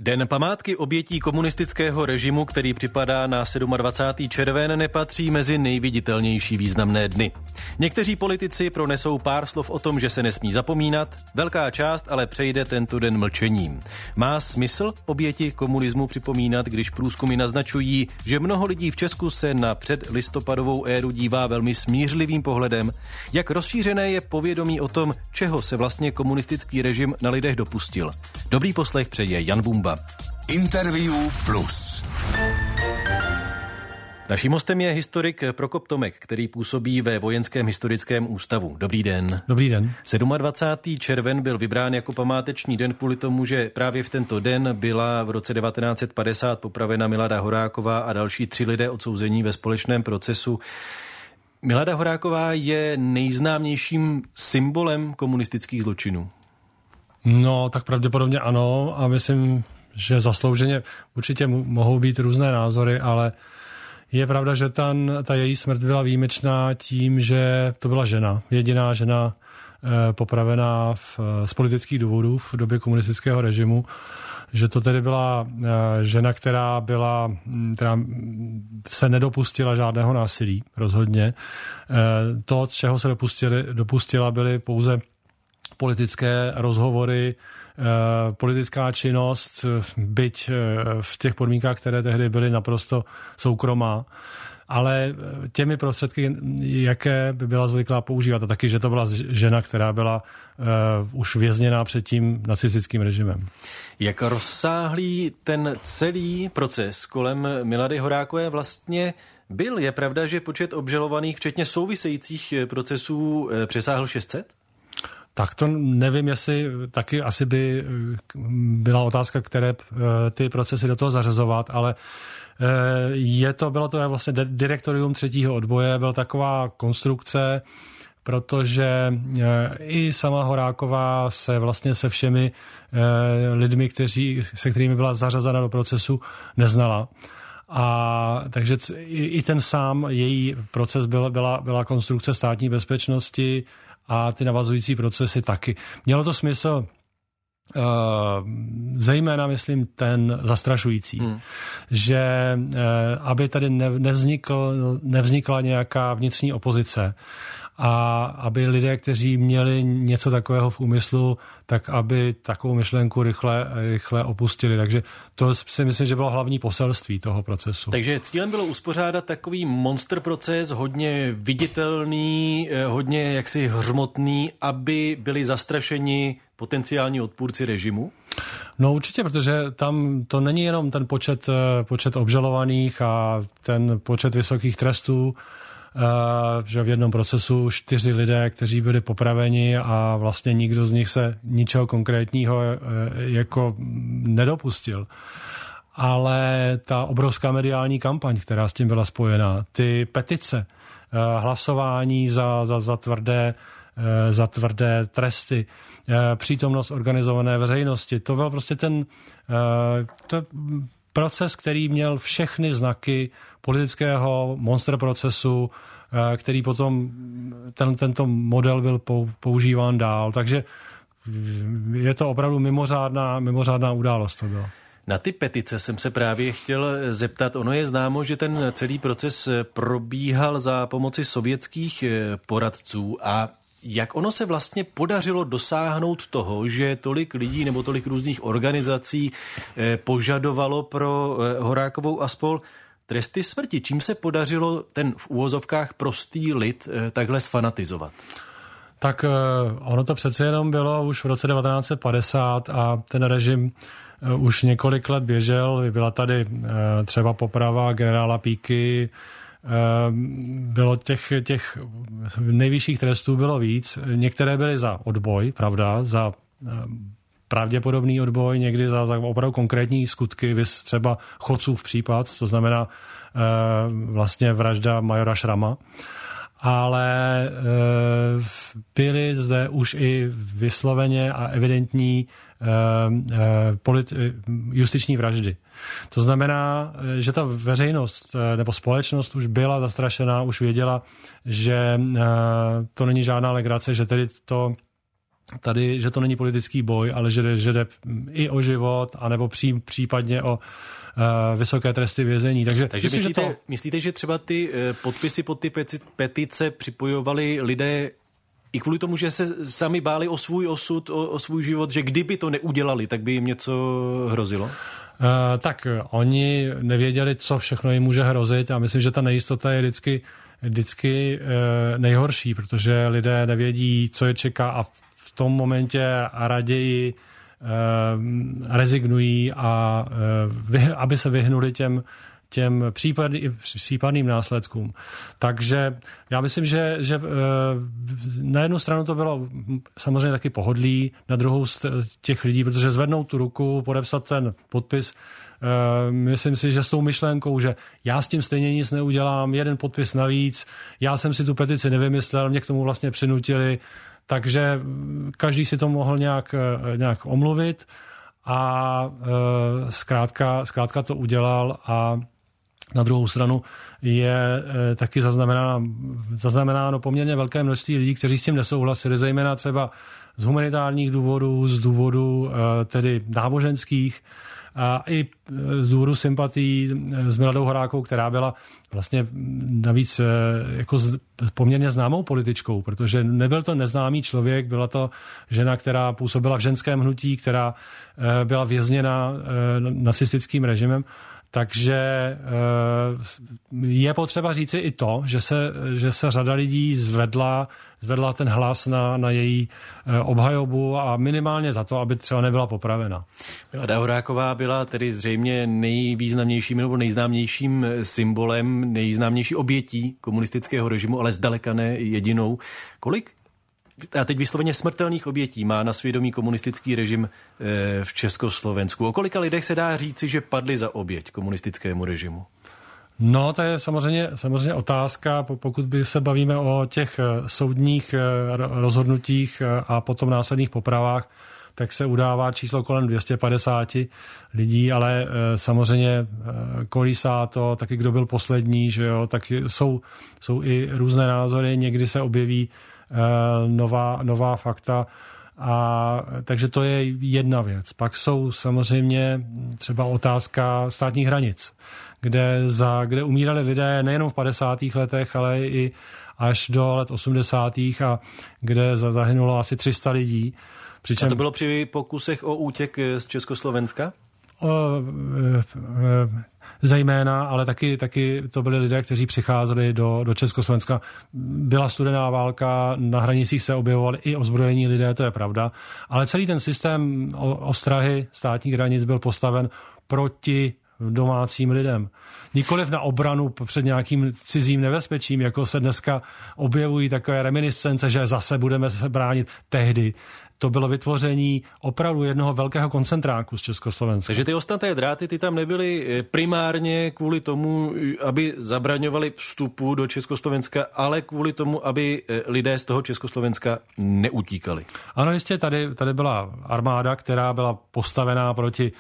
Den památky obětí komunistického režimu, který připadá na 27. červen, nepatří mezi nejviditelnější významné dny. Někteří politici pronesou pár slov o tom, že se nesmí zapomínat, velká část ale přejde tento den mlčením. Má smysl oběti komunismu připomínat, když průzkumy naznačují, že mnoho lidí v Česku se na předlistopadovou éru dívá velmi smířlivým pohledem? Jak rozšířené je povědomí o tom, čeho se vlastně komunistický režim na lidech dopustil? Dobrý poslech přeje Jan Bumba. Interview Plus. Naším hostem je historik Prokop Tomek, který působí ve Vojenském historickém ústavu. Dobrý den. Dobrý den. 27. červen byl vybrán jako památeční den kvůli tomu, že právě v tento den byla v roce 1950 popravena Milada Horáková a další 3 lidé odsouzení ve společném procesu. Milada Horáková je nejznámějším symbolem komunistických zločinů. No, tak pravděpodobně ano a myslím, že zaslouženě určitě mohou být různé názory, ale je pravda, že ta její smrt byla výjimečná tím, že to byla žena, jediná žena popravená z politických důvodů v době komunistického režimu, že to tedy byla žena, která se nedopustila žádného násilí, rozhodně. To, čeho se dopustila, byly pouze politické rozhovory, politická činnost, byť v těch podmínkách, které tehdy byly naprosto soukromá, ale těmi prostředky, jaké by byla zvyklá používat, a taky, že to byla žena, která byla už vězněná před tím nacistickým režimem. Jak rozsáhlý ten celý proces kolem Milady Horákové vlastně byl? Je pravda, že počet obžalovaných, včetně souvisejících procesů, přesáhl 600? Tak to nevím, jestli taky asi by byla otázka, které ty procesy do toho zařazovat, ale bylo to vlastně direktorium 3. odboje, byla taková konstrukce, protože i sama Horáková se vlastně se všemi lidmi, se kterými byla zařazena do procesu, neznala. A takže i ten sám její proces byla konstrukce státní bezpečnosti a ty navazující procesy taky. Mělo to smysl zejména, myslím, ten zastrašující, že aby tady nevznikla nějaká vnitřní opozice a aby lidé, kteří měli něco takového v úmyslu, tak aby takovou myšlenku rychle opustili. Takže to si myslím, že bylo hlavní poselství toho procesu. Takže cílem bylo uspořádat takový monster proces, hodně viditelný, hodně jaksi hřmotný, aby byli zastrašeni potenciální odpůrci režimu? No určitě, protože tam to není jenom ten počet obžalovaných a ten počet vysokých trestů, že v jednom procesu 4 lidé, kteří byli popraveni a vlastně nikdo z nich se ničeho konkrétního jako nedopustil. Ale ta obrovská mediální kampaň, která s tím byla spojená, ty petice, hlasování za tvrdé tresty, přítomnost organizované veřejnosti, to byl prostě ten proces, který měl všechny znaky politického monster procesu, který potom tento model byl používán dál. Takže je to opravdu mimořádná událost. To bylo. Na ty petice jsem se právě chtěl zeptat. Ono je známo, že ten celý proces probíhal za pomoci sovětských poradců a jak ono se vlastně podařilo dosáhnout toho, že tolik lidí nebo tolik různých organizací požadovalo pro Horákovou a spol tresty smrti? Čím se podařilo ten v uvozovkách prostý lid takhle sfanatizovat? Tak ono to přece jenom bylo už v roce 1950 a ten režim už několik let běžel. Byla tady třeba poprava generála Píky, bylo těch nejvyšších trestů bylo víc. Některé byly za odboj, pravda, za pravděpodobný odboj, někdy za opravdu konkrétní skutky, viz třeba Chodcův případ, to znamená vlastně vražda majora Šrama. Ale byly zde už i vysloveně a evidentní justiční vraždy. To znamená, že ta veřejnost nebo společnost už byla zastrašená, už věděla, že to není žádná legrace, že tedy to tady, že to není politický boj, ale že jde i o život, anebo případně o vysoké tresty vězení. Takže myslíte, že třeba ty podpisy pod ty petice připojovali lidé i kvůli tomu, že se sami báli o svůj osud, o svůj život, že kdyby to neudělali, tak by jim něco hrozilo? Tak oni nevěděli, co všechno jim může hrozit a myslím, že ta nejistota je vždycky nejhorší, protože lidé nevědí, co je čeká a v tom momentě raději rezignují a aby se vyhnuli těm případným následkům. Takže já myslím, že na jednu stranu to bylo samozřejmě taky pohodlí, na druhou těch lidí, protože zvednout tu ruku, podepsat ten podpis, myslím si, že s tou myšlenkou, že já s tím stejně nic neudělám, jeden podpis navíc, já jsem si tu petici nevymyslel, mě k tomu vlastně přinutili, takže každý si to mohl nějak omluvit a zkrátka to udělal a na druhou stranu je taky zaznamenáno poměrně velké množství lidí, kteří s tím nesouhlasili, zejména třeba z humanitárních důvodů, z důvodů tedy náboženských a i z důvodu sympatií s Miladou Horákovou, která byla vlastně navíc jako poměrně známou političkou, protože nebyl to neznámý člověk, byla to žena, která působila v ženském hnutí, která byla vězněna nacistickým režimem. Takže je potřeba říci i to, že se řada lidí zvedla ten hlas na její obhajobu a minimálně za to, aby třeba nebyla popravena. Milada Horáková byla tedy zřejmě nejvýznamnějším nebo nejznámějším symbolem, nejznámější obětí komunistického režimu, ale zdaleka ne jedinou. Kolik? A teď vysloveně smrtelných obětí má na svědomí komunistický režim v Československu. O kolika lidech se dá říci, že padli za oběť komunistickému režimu? No, to je samozřejmě otázka, pokud by se bavíme o těch soudních rozhodnutích a potom následných popravách, tak se udává číslo kolem 250 lidí, ale samozřejmě kolísá to, taky kdo byl poslední, že jo, tak jsou i různé názory, někdy se objeví nová fakta. Takže to je jedna věc. Pak jsou samozřejmě třeba otázka státních hranic, kde umírali lidé nejenom v 50. letech, ale i až do let 80. a kde zahynulo asi 300 lidí. A to bylo při pokusech o útěk z Československa? Zejména, ale taky to byli lidé, kteří přicházeli do Československa. Byla studená válka, na hranicích se objevovali i ozbrojení lidé, to je pravda, ale celý ten systém ostrahy státních hranic byl postaven proti domácím lidem. Nikoliv na obranu před nějakým cizím nebezpečím, jako se dneska objevují takové reminiscence, že zase budeme se bránit. Tehdy to bylo vytvoření opravdu jednoho velkého koncentráku z Československa. Takže ty ostatné dráty, ty tam nebyly primárně kvůli tomu, aby zabraňovali vstupu do Československa, ale kvůli tomu, aby lidé z toho Československa neutíkali. Ano, jistě, tady byla armáda, která byla postavená proti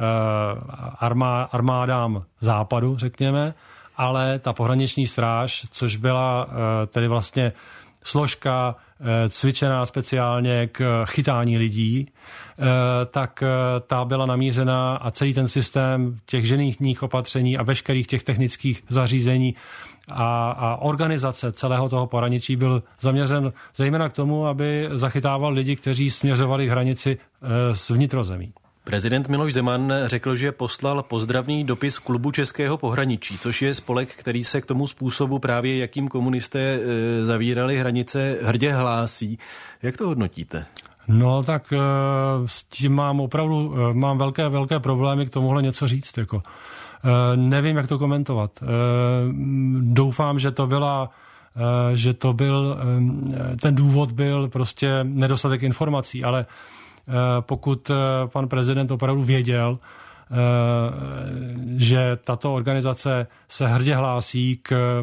armádám západu, řekněme, ale ta pohraniční stráž, což byla tedy vlastně složka cvičená speciálně k chytání lidí, tak ta byla namířená a celý ten systém těch ženitních opatření a veškerých těch technických zařízení a organizace celého toho pohraničí byl zaměřen zejména k tomu, aby zachytával lidi, kteří směřovali k hranici z vnitrozemí. Prezident Miloš Zeman řekl, že poslal pozdravný dopis Klubu českého pohraničí, což je spolek, který se k tomu způsobu právě, jakým komunisté zavírali hranice, hrdě hlásí. Jak to hodnotíte? No tak s tím mám velké problémy k tomuhle něco říct. Jako. Nevím, jak to komentovat. Doufám, že ten důvod byl prostě nedostatek informací, ale pokud pan prezident opravdu věděl, že tato organizace se hrdě hlásí k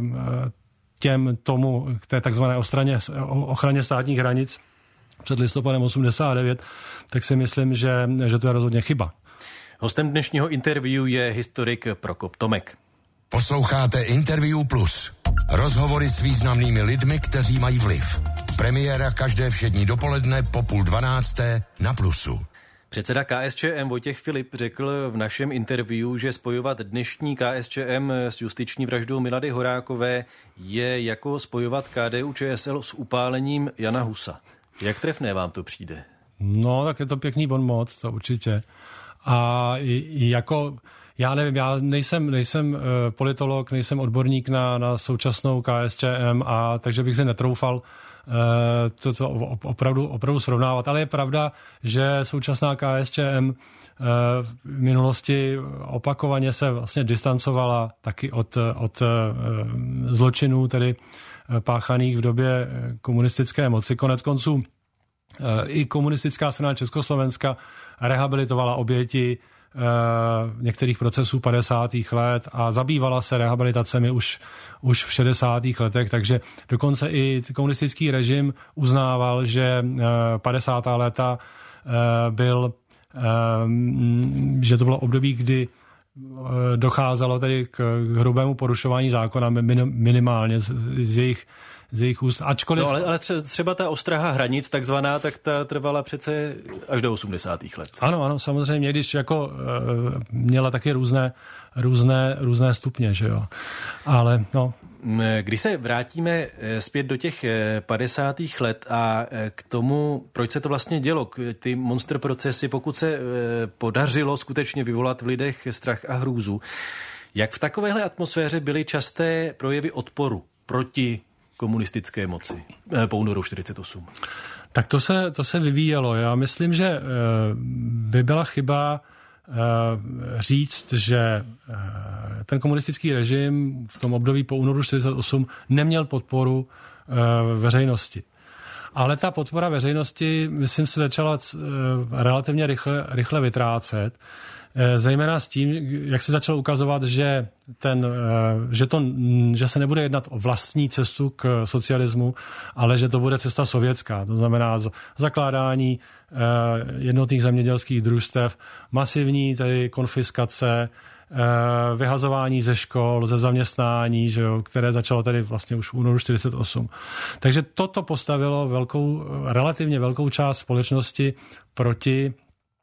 té takzvané ochraně státních hranic před listopadem 89, tak si myslím, že to je rozhodně chyba. Hostem dnešního interview je historik Prokop Tomek. Posloucháte Interview Plus. Rozhovory s významnými lidmi, kteří mají vliv. Premiéra každé všední dopoledne po 11:30 na Plusu. Předseda KSČM Vojtěch Filip řekl v našem interview, že spojovat dnešní KSČM s justiční vraždou Milady Horákové je jako spojovat KDU-ČSL s upálením Jana Husa. Jak trefné vám to přijde? No, tak je to pěkný bonmot, to určitě. A jako, já nevím, já nejsem politolog, nejsem odborník na současnou KSČM, a takže bych si netroufal to opravdu srovnávat. Ale je pravda, že současná KSČM v minulosti opakovaně se vlastně distancovala taky od zločinů, tedy páchaných v době komunistické moci. Koneckonců i komunistická strana Československa rehabilitovala oběti některých procesů 50. let a zabývala se rehabilitacemi už v 60. letech, takže dokonce i komunistický režim uznával, že 50. léta že to bylo období, kdy docházelo tedy k hrubému porušování zákona minimálně z jejich úst. Ačkoliv... No, ale třeba ta ostraha hranic takzvaná, tak ta trvala přece až do 80. let. Ano, samozřejmě, když jako měla taky různé stupně, že jo. Ale no. Když se vrátíme zpět do těch 50. let a k tomu, proč se to vlastně dělo, ty monster procesy, pokud se podařilo skutečně vyvolat v lidech strach a hrůzu, jak v takovéhle atmosféře byly časté projevy odporu proti komunistické moci po únoru 48? Tak to se vyvíjelo. Já myslím, že by byla chyba říct, že ten komunistický režim v tom období po únoru 48 neměl podporu veřejnosti. Ale ta podpora veřejnosti, myslím, se začala relativně rychle vytrácet, zejména s tím, jak se začalo ukazovat, že se nebude jednat o vlastní cestu k socialismu, ale že to bude cesta sovětská. To znamená zakládání jednotných zemědělských družstev, masivní tedy konfiskace, vyhazování ze škol, ze zaměstnání, že jo, které začalo tady vlastně už v únoru 48. Takže toto postavilo relativně velkou část společnosti proti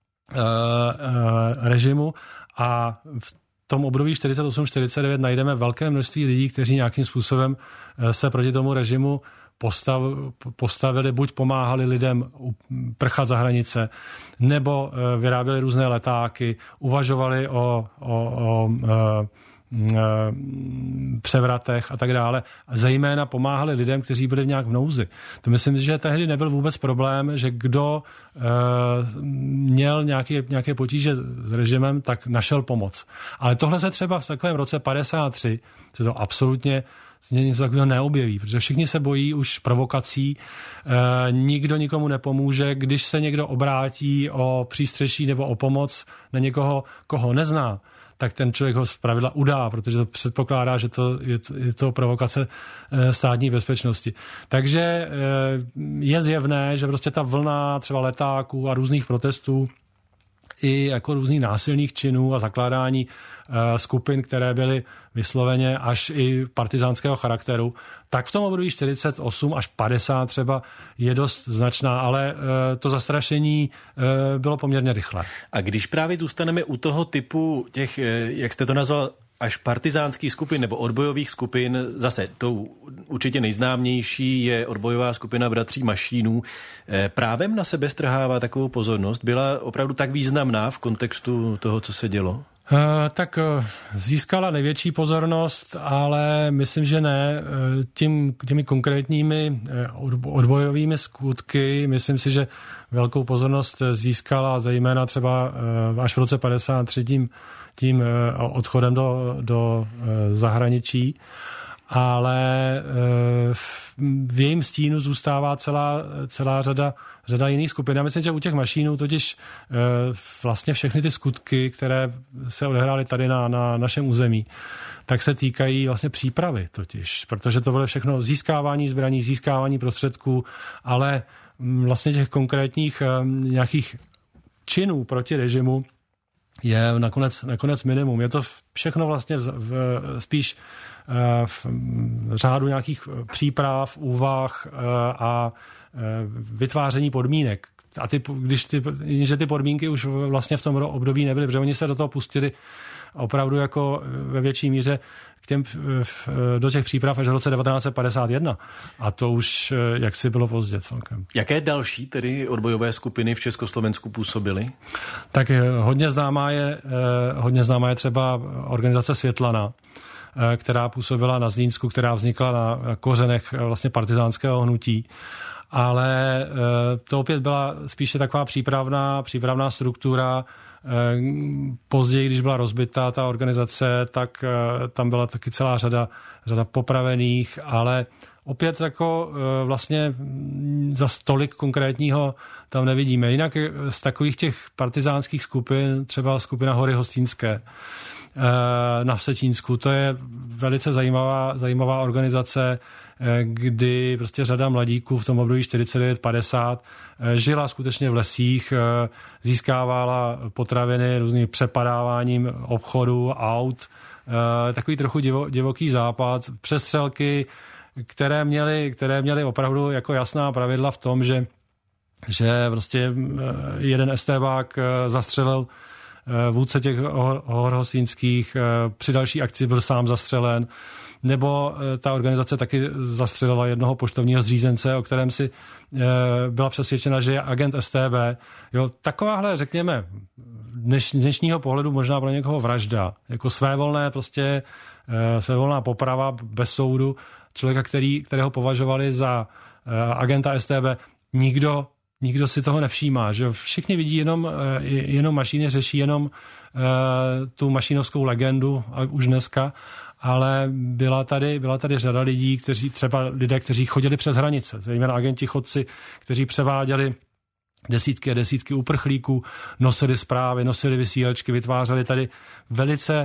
režimu a v tom období 48-49 najdeme velké množství lidí, kteří nějakým způsobem se proti tomu režimu postavili, buď pomáhali lidem prchat za hranice, nebo vyráběli různé letáky, uvažovali o převratech a tak dále. A zejména pomáhali lidem, kteří byli nějak v nouzi. To myslím, že tehdy nebyl vůbec problém, že kdo měl nějaké potíže s režimem, tak našel pomoc. Ale tohle se třeba v takovém roce 53 se to absolutně něco takového neobjeví, protože všichni se bojí už provokací, nikdo nikomu nepomůže, když se někdo obrátí o přístřeší nebo o pomoc na někoho, koho nezná, tak ten člověk ho zpravidla udá, protože to předpokládá, že je to provokace státní bezpečnosti. Takže je zjevné, že prostě ta vlna třeba letáků a různých protestů i jako různých násilných činů a zakládání skupin, které byly vysloveně až i partizánského charakteru, tak v tom období 48 až 50 třeba je dost značná, ale to zastrašení bylo poměrně rychlé. A když právě zůstaneme u toho typu těch, jak jste to nazval, až partizánských skupin nebo odbojových skupin, zase tou určitě nejznámější je odbojová skupina bratří Mašínů. Právem na sebe strhává takovou pozornost? Byla opravdu tak významná v kontextu toho, co se dělo? Tak získala největší pozornost, ale myslím, že ne těmi konkrétními odbojovými skutky. Myslím si, že velkou pozornost získala zejména třeba až v roce 53 tím odchodem do zahraničí, ale v jejím stínu zůstává celá řada jiných skupin. Já myslím, že u těch Mašínů totiž vlastně všechny ty skutky, které se odehrály tady na našem území, tak se týkají vlastně přípravy totiž, protože to bylo všechno získávání zbraní, získávání prostředků, ale vlastně těch konkrétních nějakých činů proti režimu je nakonec minimum. Je to všechno vlastně spíš v řádu nějakých příprav, úvah a vytváření podmínek. A že ty podmínky už vlastně v tom období nebyly, protože oni se do toho pustili opravdu jako ve větší míře do těch příprav až v roce 1951. A to už jaksi bylo pozdě celkem. Jaké další tedy odbojové skupiny v Československu působily? Tak hodně známá je třeba organizace Světlana, která působila na Zlínsku, která vznikla na kořenech vlastně partizánského hnutí. Ale to opět byla spíše taková přípravná struktura. Později, když byla rozbita ta organizace, tak tam byla taky celá řada popravených, ale opět jako vlastně za tolik konkrétního tam nevidíme. Jinak z takových těch partizánských skupin, třeba skupina Hory Hostýnské na Vsetínsku, to je velice zajímavá organizace, kdy prostě řada mladíků v tom období 49-50 žila skutečně v lesích, získávala potraviny různým přepadáváním obchodu, aut, takový trochu divoký západ, přestřelky, které měly opravdu jako jasná pravidla v tom, že prostě jeden estébák zastřelil vůdce těch hor hostýnských, při další akci byl sám zastřelen, nebo ta organizace taky zastřelila jednoho poštovního zřízence, o kterém si byla přesvědčena, že je agent StB. Jo, takováhle, řekněme, dnešního pohledu možná pro někoho vražda, jako svévolná poprava bez soudu, člověka, kterého považovali za agenta StB, nikdo si toho nevšímá, že všichni vidí jenom mašíny, řeší jenom tu mašínovskou legendu už dneska, ale byla tady řada lidí, kteří chodili přes hranice, zejména agenti chodci, kteří převáděli desítky a desítky uprchlíků, nosili zprávy, nosili vysílačky, vytvářeli tady velice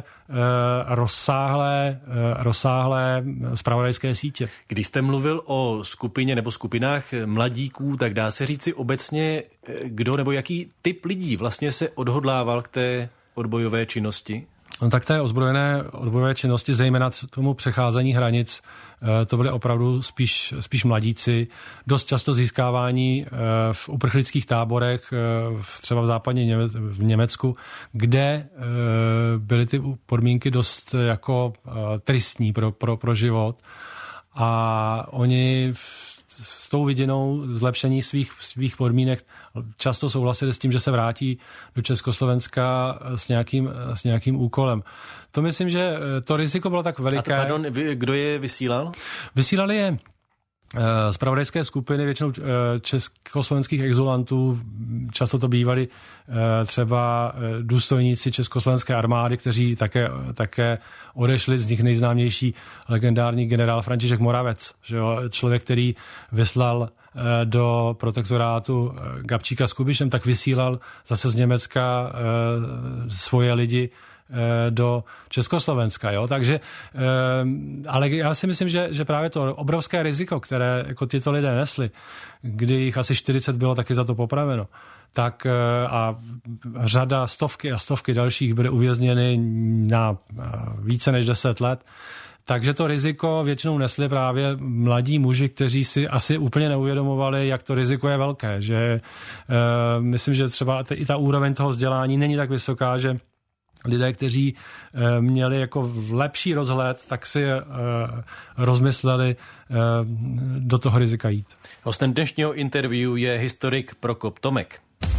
rozsáhlé zpravodajské sítě. Když jste mluvil o skupině nebo skupinách mladíků, tak dá se říci obecně, kdo nebo jaký typ lidí vlastně se odhodlával k té odbojové činnosti? No, tak té ozbrojené odbojové činnosti, zejména tomu přecházení hranic, to byly opravdu spíš mladíci, dost často získávání v uprchlických táborech, třeba v západní v Německu, kde byly ty podmínky dost jako tristní pro život. A oni s tou viděnou zlepšení svých podmínek často souhlasili s tím, že se vrátí do Československa s nějakým úkolem. To myslím, že to riziko bylo tak veliké. A kdo je vysílal? Vysílali je zpravodajské skupiny, většinou československých exulantů, často to bývali třeba důstojníci československé armády, kteří také odešli, z nich nejznámější legendární generál František Moravec, že jo? Člověk, který vyslal do protektorátu Gabčíka s Kubišem, tak vysílal zase z Německa svoje lidi do Československa, jo, takže ale já si myslím, že právě to obrovské riziko, které jako tyto lidé nesli, kdy jich asi 40 bylo taky za to popraveno, tak a stovky a stovky dalších byly uvězněny na více než 10 let, takže to riziko většinou nesli právě mladí muži, kteří si asi úplně neuvědomovali, jak to riziko je velké, že myslím, že třeba i ta úroveň toho vzdělání není tak vysoká, že lidé, kteří měli jako lepší rozhled, tak si rozmysleli do toho rizika jít. Hostem dnešního interview je historik Prokop Tomek.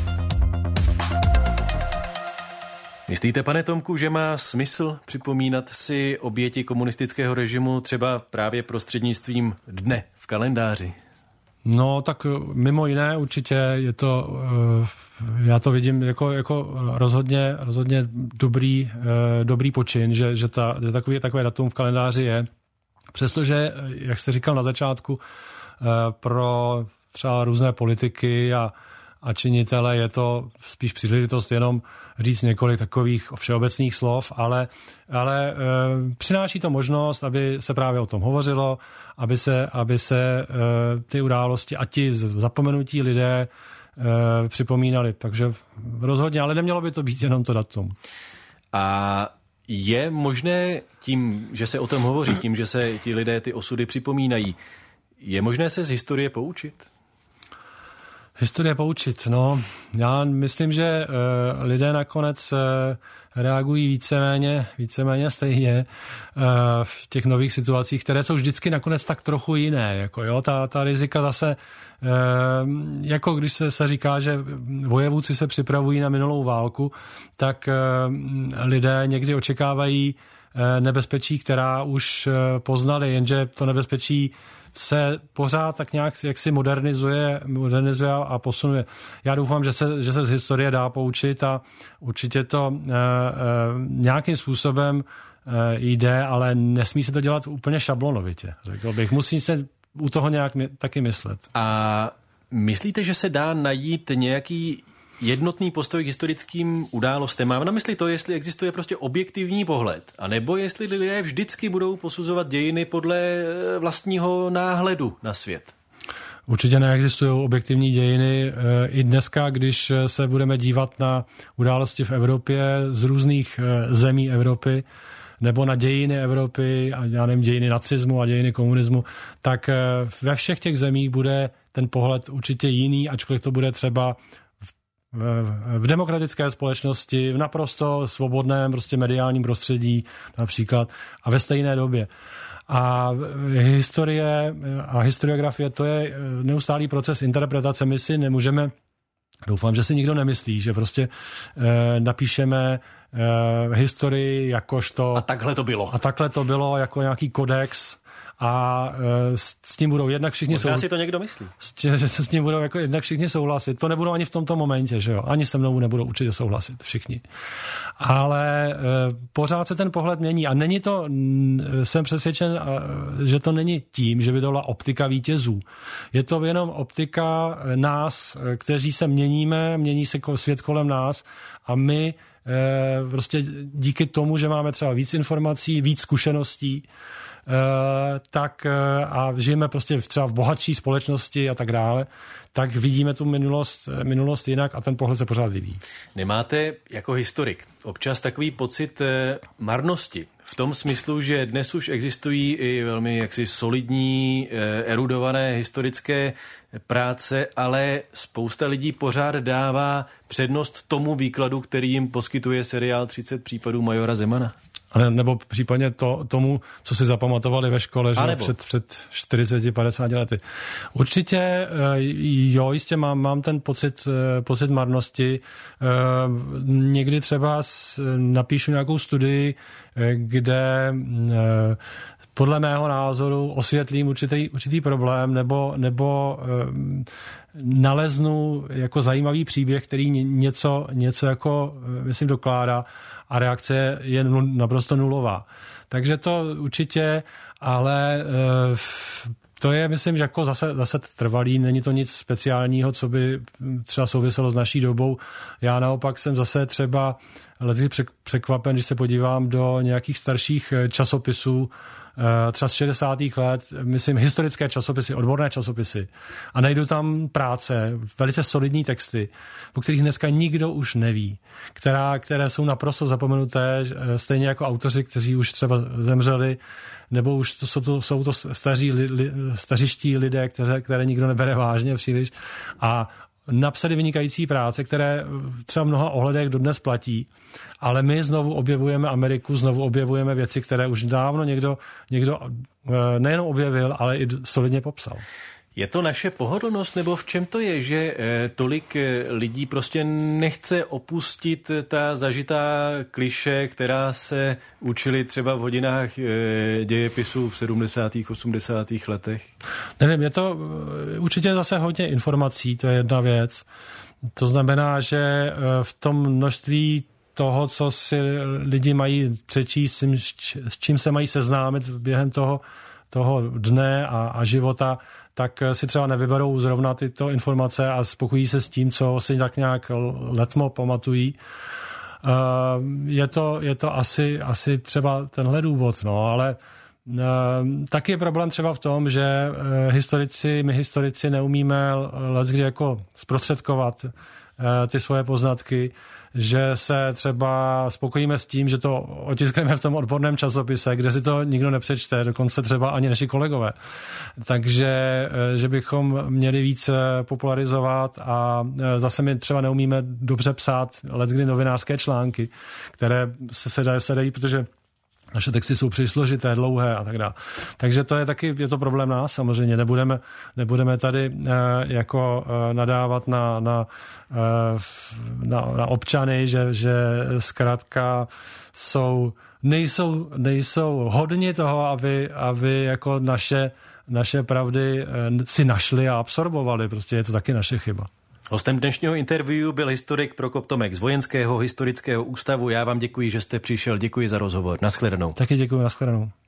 Myslíte, pane Tomku, že má smysl připomínat si oběti komunistického režimu třeba právě prostřednictvím dne v kalendáři? No tak mimo jiné určitě je to, já to vidím jako rozhodně dobrý počin, že takové datum v kalendáři je. Přestože, jak jste říkal na začátku, pro třeba různé politiky a činitele je to spíš příležitost jenom říct několik takových všeobecných slov, ale přináší to možnost, aby se právě o tom hovořilo, aby se ty události a ti zapomenutí lidé připomínali. Takže rozhodně, ale nemělo by to být jenom to datum. A je možné tím, že se o tom hovoří, tím, že se ti lidé ty osudy připomínají, je možné se z historie poučit? Historie poučit, no. Já myslím, že lidé nakonec reagují víceméně stejně v těch nových situacích, které jsou vždycky nakonec tak trochu jiné. Jako jo, ta rizika zase, jako když se říká, že vojevůdci se připravují na minulou válku, tak lidé někdy očekávají nebezpečí, která už poznali, jenže to nebezpečí se pořád tak nějak jaksi modernizuje a posunuje. Já doufám, že se z historie dá poučit a určitě to nějakým způsobem jde, ale nesmí se to dělat úplně šablonovitě. Řekl bych, musí se u toho nějak taky myslet. A myslíte, že se dá najít nějaký jednotný postoj k historickým událostem? Mám na mysli to, jestli existuje prostě objektivní pohled, anebo jestli lidé vždycky budou posuzovat dějiny podle vlastního náhledu na svět. Určitě neexistují objektivní dějiny. I dneska, když se budeme dívat na události v Evropě z různých zemí Evropy, nebo na dějiny Evropy, a já nevím, dějiny nacismu a dějiny komunismu, tak ve všech těch zemích bude ten pohled určitě jiný, ačkoliv to bude třeba v demokratické společnosti, v naprosto svobodném prostě mediálním prostředí například a ve stejné době. A historie a historiografie, to je neustálý proces interpretace. My si nemůžeme, doufám, že si nikdo nemyslí, že prostě napíšeme historii jakožto... A takhle to bylo. A takhle to bylo jako nějaký kodex a s tím budou jednak všichni souhlasit. Možná si to někdo myslí. Že se s tím budou jako jednak všichni souhlasit. To nebudou ani v tomto momentě, že jo. Ani se mnou nebudou určitě souhlasit všichni. Ale pořád se ten pohled mění a není to, jsem přesvědčen, že to není tím, že by to byla optika vítězů. Je to jenom optika nás, kteří se měníme, mění se svět kolem nás a my prostě díky tomu, že máme třeba víc informací, víc zkušeností, tak a žijeme prostě třeba v bohatší společnosti a tak dále, tak vidíme tu minulost jinak a ten pohled se pořád vyvíjí. Nemáte jako historik občas takový pocit marnosti? V tom smyslu, že dnes už existují i velmi jaksi solidní, erudované historické práce, ale spousta lidí pořád dává přednost tomu výkladu, který jim poskytuje seriál 30 případů majora Zemana. Nebo případně tomu, co si zapamatovali ve škole, že před 40-50 lety. Určitě, jo, jistě mám ten pocit marnosti. Někdy třeba napíšu nějakou studii, kde podle mého názoru osvětlím určitý problém nebo naleznu jako zajímavý příběh, který něco jako, myslím, dokládá a reakce je naprosto nulová. Takže to určitě, ale to je, myslím, že jako zase trvalý, není to nic speciálního, co by třeba souviselo s naší dobou. Já naopak jsem zase třeba lety překvapen, když se podívám do nějakých starších časopisů, třeba z 60. let, myslím, historické časopisy, odborné časopisy. A najdu tam práce, velice solidní texty, po kterých dneska nikdo už neví, které jsou naprosto zapomenuté, stejně jako autoři, kteří už třeba zemřeli, nebo už jsou to stařiští lidé, které nikdo nebere vážně příliš. A napsali vynikající práce, které třeba v mnoha ohledech dodnes platí, ale my znovu objevujeme Ameriku, znovu objevujeme věci, které už dávno někdo nejenom objevil, ale i solidně popsal. Je to naše pohodlnost, nebo v čem to je, že tolik lidí prostě nechce opustit ta zažitá klišé, která se učili třeba v hodinách dějepisu v 70. 80. letech? Nevím, je to určitě zase hodně informací, to je jedna věc. To znamená, že v tom množství toho, co si lidi mají přečíst, s čím se mají seznámit během toho dne a života, tak si třeba nevyberou zrovna tyto informace a spokojí se s tím, co si tak nějak letmo pamatují. Je to asi třeba tenhle důvod, no, ale Taky je problém třeba v tom, že my historici neumíme leckdy jako zprostředkovat ty svoje poznatky, že se třeba spokojíme s tím, že to otiskneme v tom odborném časopise, kde si to nikdo nepřečte, dokonce třeba ani naši kolegové. Takže že bychom měli více popularizovat a zase my třeba neumíme dobře psát leckdy novinářské články, které se dají, protože naše texty jsou příliš složité, dlouhé a tak dále. Takže to je to problém nás, samozřejmě. Nebudeme tady jako nadávat na občany, že zkrátka nejsou hodni toho, aby jako naše pravdy si našli a absorbovali. Prostě je to taky naše chyba. Hostem dnešního interview byl historik Prokop Tomek z Vojenského historického ústavu. Já vám děkuji, že jste přišel. Děkuji za rozhovor. Naschledanou. Taky děkuji, naschledanou.